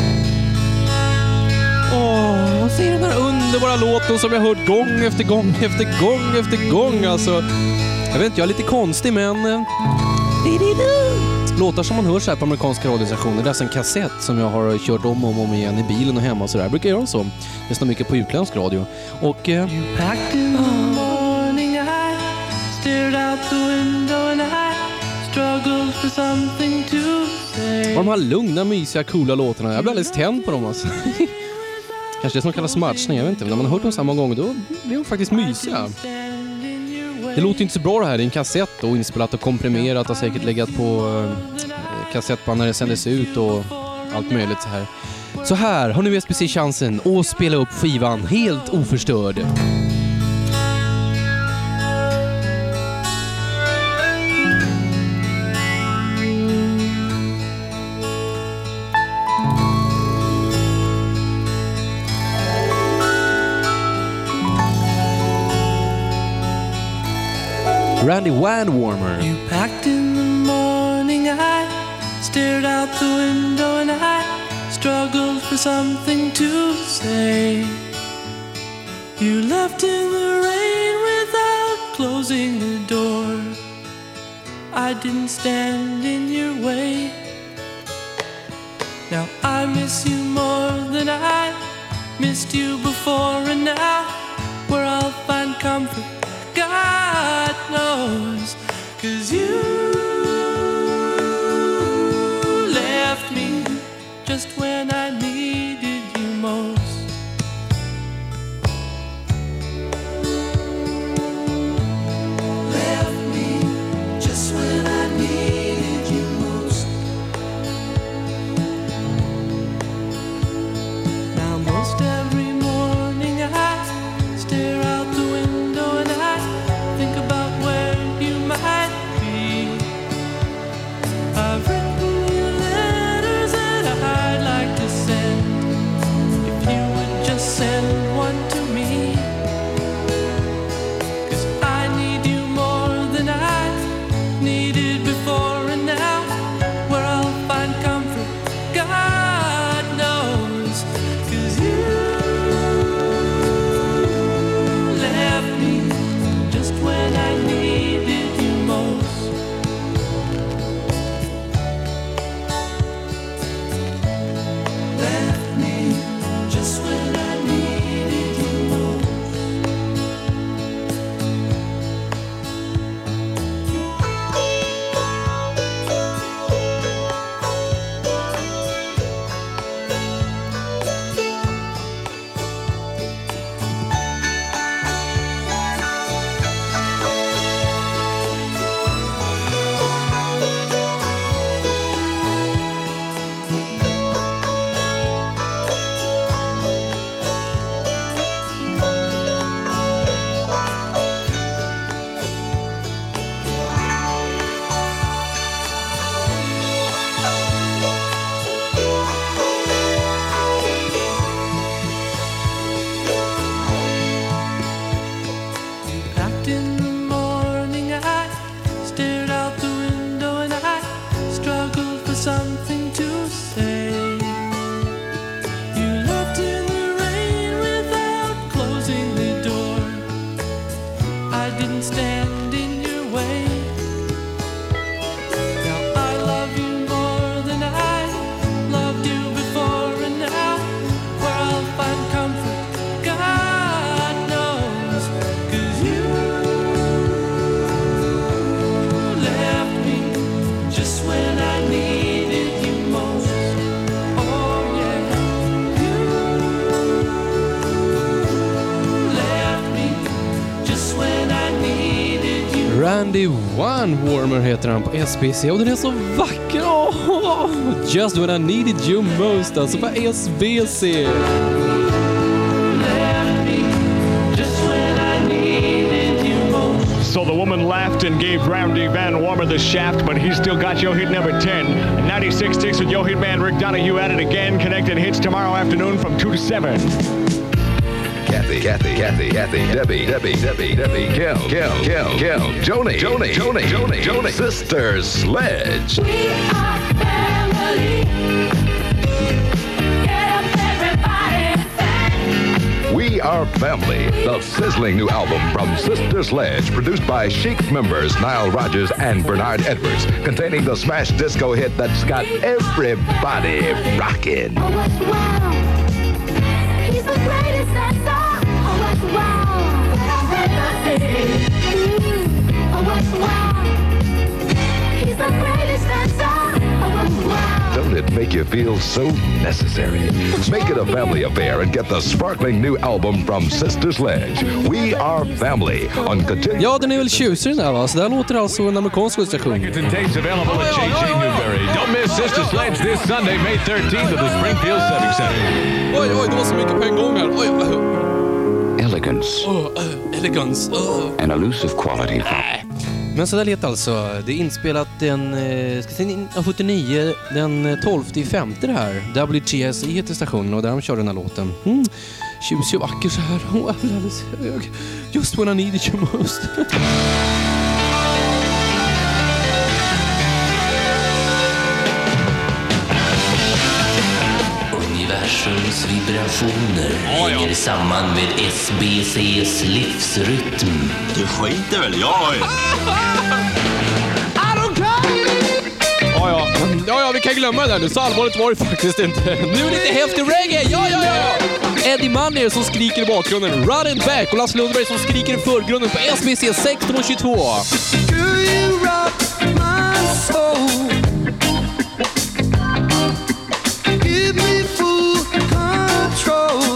Åh, se den här underbara låten som jag hört gång efter gång efter gång efter gång. Alltså, jag vet inte, jag är lite konstig, men... Låtar som man hör så här på amerikanska radiostationer. Det är alltså en kassett som jag har kört om och om igen i bilen och hemma och sådär. Jag brukar göra så. Det står mycket på utländsk radio. Och... Och de här lugna, mysiga, coola låtarna. Jag blir alldeles tänd på dem alltså. Kanske det som kallas matchning, jag vet inte. Men när man har hört dem samma gång då blir de faktiskt mysiga. Det låter inte så bra det här. Det är en kassett och inspelat och komprimerat och säkert legat på kassettband när det sändes ut och allt möjligt så här. Så här har nu SBC chansen att spela upp skivan helt oförstörd. Randy Wandwarmer. You packed in the morning, I stared out the window and I struggled for something to say. You left in the rain without closing the door. I didn't stand in your way. Now I miss you more than I missed you before, and now where I'll find comfort, God knows, 'cause you left me just when I needed you most. Left me just when I needed you most. Now most every morning I stare out the window and I think about where Randy One Warmer heter han på SBC och den är så vacker. Just when I needed you most, alltså på SBC. So the woman laughed and gave Randy Van Warmer the shaft, but he's still got Yo Hit number 10. 96.6 with Yo Hit man Rick Donahue at it again. Connected hits tomorrow afternoon from 2 to 7. Kathy, Debbie, Kel, Joni, Sister Sledge. We are family. Get up, everybody, sing. We Are Family, the sizzling new album from Sister Sledge, produced by Chic members Nile Rodgers and Bernard Edwards, containing the smash disco hit that's got everybody rocking. Oh, what's wow? He's the greatest dancer. Oh, what's wow? Oh, what's wow? He's the greatest dancer. Oh, what's wow? Don't it make you feel so necessary? Make it a family affair and get the sparkling new album from Sister Sledge. We Are Family on continue. Ja, den är väl tjusig den där, va? Så där låter alltså en amerikansk station. Don't miss Sister Sledge this Sunday, May 13th at the Springfield Civic Center. Oj, det var så mycket på en gång här. Elegance. Elegance. An elusive quality. Men så där lät alltså. Det är inspelat den 79, den 12/5 det här. WTSI heter stationen och där de kör den här låten. Tjusig och vacker så här. Alldeles hög. Just when I needed you most. Universums vibrationer hänger samman med SBCs livsrytm. Du skiter väl jag i? Ja, vi kan glömma det där nu. Så allvarligt var det faktiskt inte. Nu är det lite häftig reggae. Ja. Eddie Money som skriker i bakgrunden. Run it back. Och Lasse Lundberg som skriker i förgrunden på SBC 16:22. Girl, you rock my soul. Give me full control.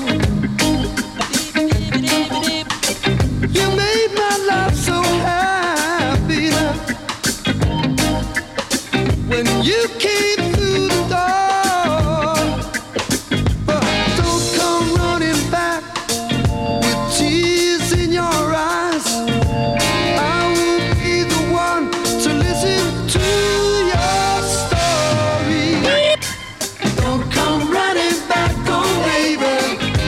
You made my life so happy. When you came through the door, but don't come running back with tears in your eyes. I will be the one to listen to your story. Don't come running back, oh baby.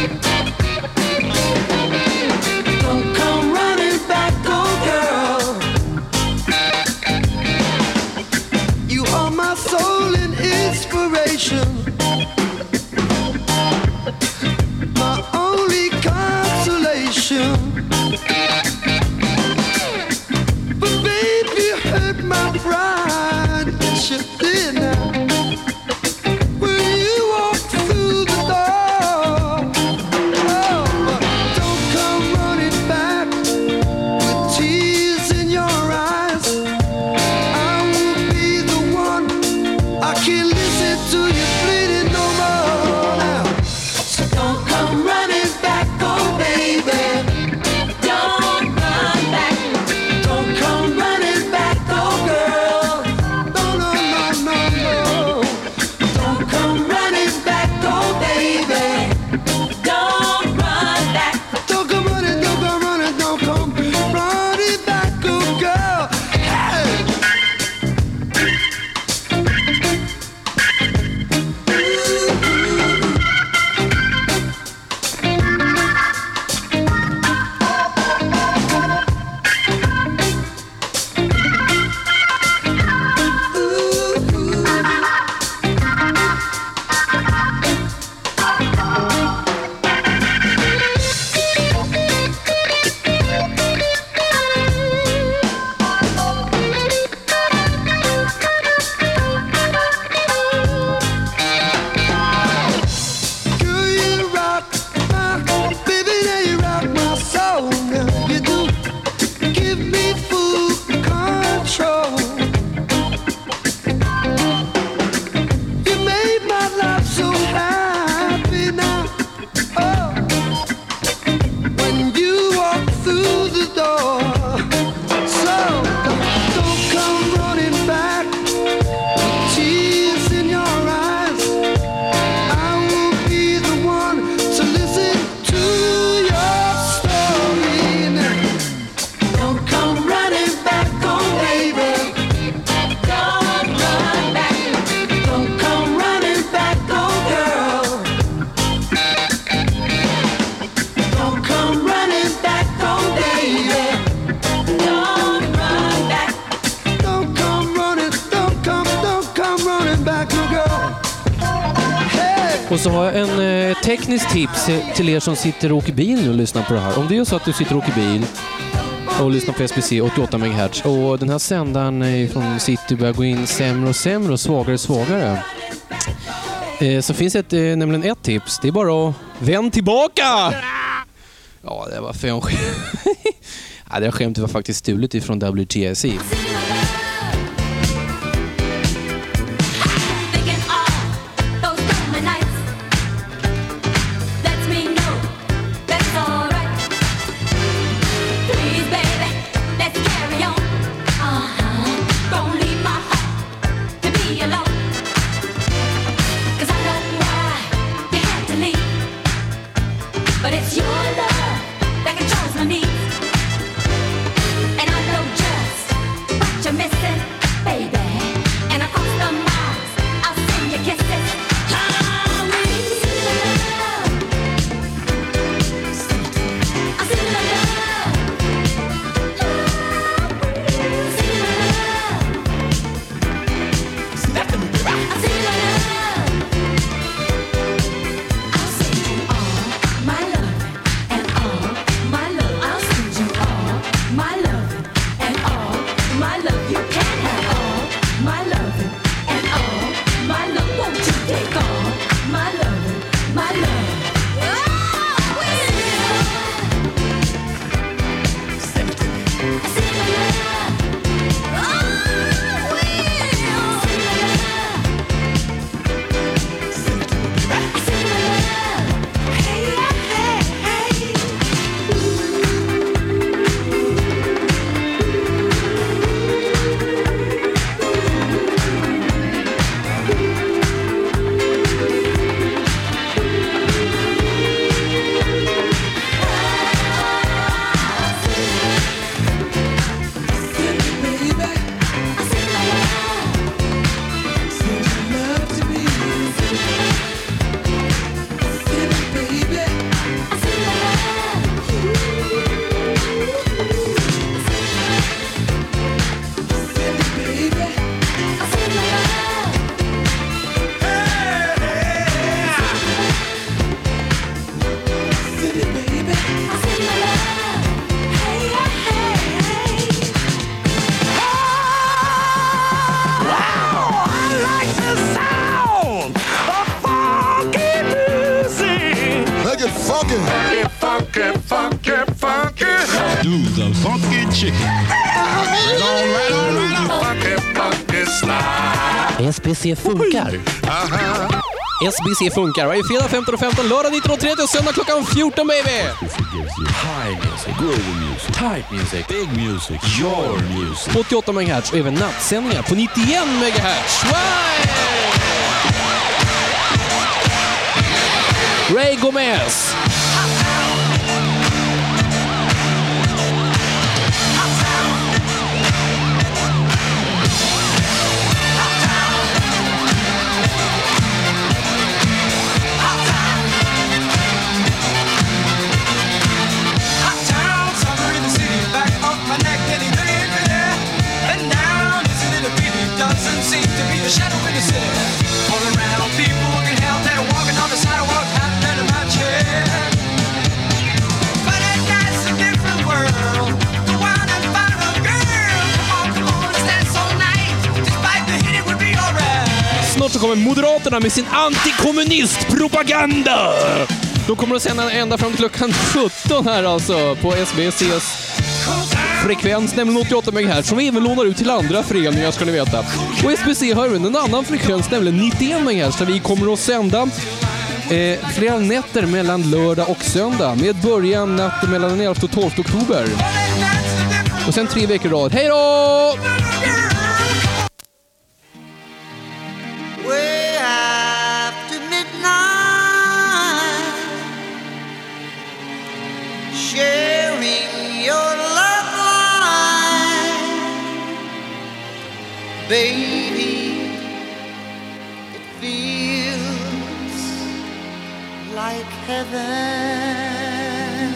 Don't come running back, oh girl. You are my soul and inspiration, my only consolation. But baby, you hurt my pride, yes you did now. When you walked through the door, oh, but don't come running back with tears in your eyes. I will be the one. I can't listen to you bleeding no more now. So don't come running back, oh baby. Don't run back. Don't come running back, oh girl. No, no, no, Och så har jag en teknisk tips till er som sitter och åker bil nu och lyssnar på det här. Om det är så att du sitter och åker bil och lyssnar på SBC 88 MHz och den här sändaren från City börjar gå in sämre och sämre och svagare och svagare. Så finns nämligen ett tips. Det är bara att vända tillbaka! Ja, det var fan skämt. Ja, det här skämtet var faktiskt stulet ifrån WTIC. But it's your love that controls my needs. And I know just what you're missing, baby. And across the miles, I'll send you kisses. I'll send you love. I'll send you love. I'll send you love. I'll send you love. Do the funky chicken. Right on. Funky slide. SBC funkar. SBC funkar. Varje fredag 15:15, lördag 19:30 och söndag klockan 14, baby. High music, groovy music, tight music, big music, your music. 88 MHz och även nattsändningar på 91 MHz. Ray Gomez. Snart så kommer Moderaterna med sin antikommunistpropaganda. De kommer att sända ända fram till klockan 17 här alltså på SBCs frekvens, nämligen 88 MHz, som vi även lånar ut till andra föreningar, ska ni veta. Och SBC har även en annan frekvens, nämligen 91 MHz, där vi kommer att sända flera nätter mellan lördag och söndag, med början natten mellan den 11 och 12 oktober. Och sen 3 veckor rad. Hej då! Baby, it feels like heaven.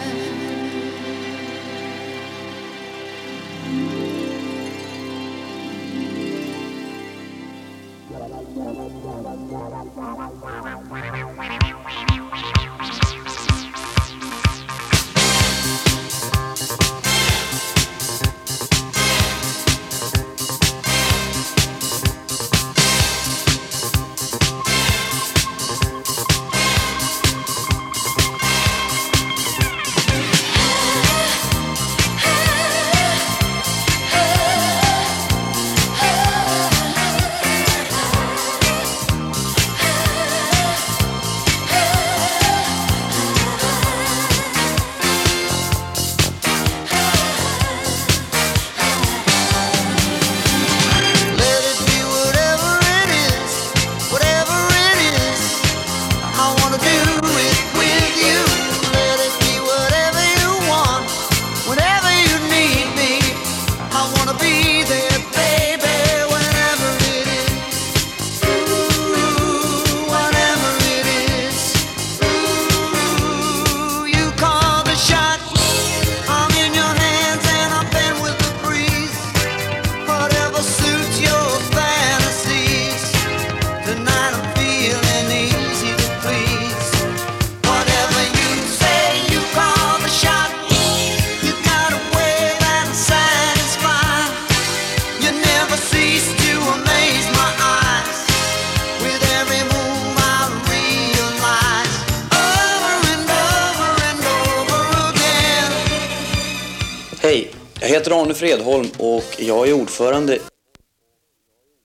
Hej, jag heter Arne Fredholm och jag är ordförande